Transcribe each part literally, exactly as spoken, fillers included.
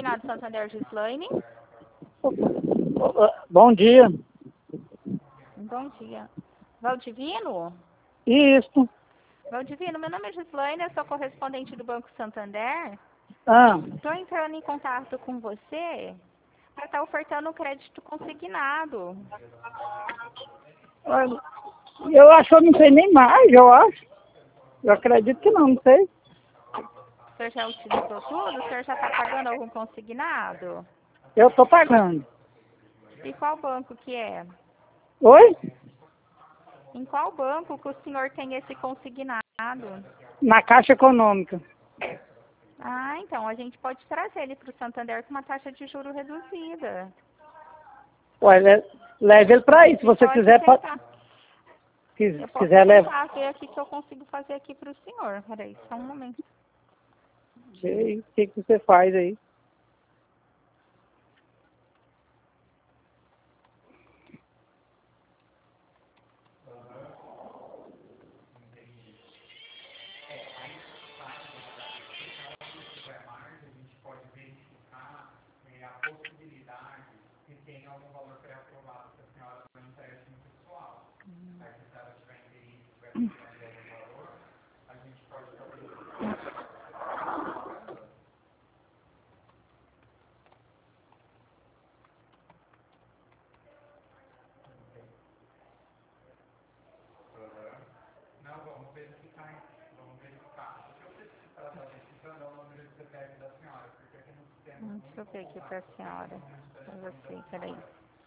Consignado Santander, Gislaine. Bom dia. Bom dia. Valdivino? Isso. Valdivino, meu nome é Gislaine, eu sou correspondente do Banco Santander. Ah, Estou entrando em contato com você para estar ofertando o crédito consignado. olha, eu acho que eu não sei nem mais, eu acho. Eu acredito que não, não sei. O senhor já utilizou tudo? O senhor já está pagando algum consignado? Eu tô pagando. E qual banco que é? Oi? Em qual banco que o senhor tem esse consignado? Na Caixa Econômica. Ah, então a gente pode trazer ele para o Santander com uma taxa de juro reduzida. Olha, leve ele pra aí, se você Pode quiser. Pode, tentar. quis- Eu posso quiser levar. tentar ver aqui que eu consigo fazer aqui para o senhor. Peraí, só um momento. Sei, o que, que você faz aí? Hum, Deixa eu ver aqui para a senhora. Para você, peraí.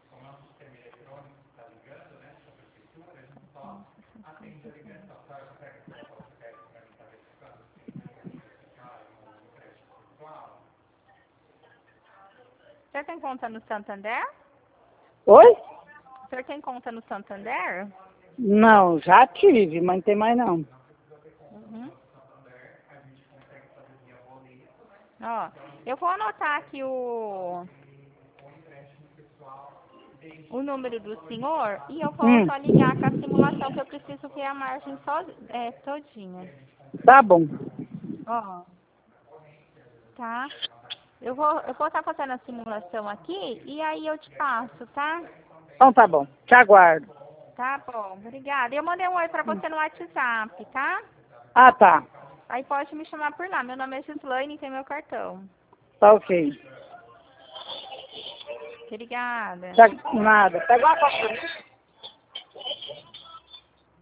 O senhor tem conta no Santander? Oi? O senhor tem conta no Santander? Não, já tive, mas não tem mais não. Uhum. Ó, eu vou anotar aqui o, o número do senhor e eu Hum, volto a ligar com a simulação que eu preciso ver a margem só, é, todinha. tá bom. Ó, tá? Eu vou eu vou estar fazendo a simulação aqui e aí eu te passo, tá? Então tá bom, te aguardo. Tá bom, obrigada. Eu mandei um oi pra você no WhatsApp, tá? Ah, tá. Aí pode me chamar por lá. Meu nome é Gislaine e tem meu cartão. Tá ok. Obrigada. Tá, nada. Pega uma coisa pra mim.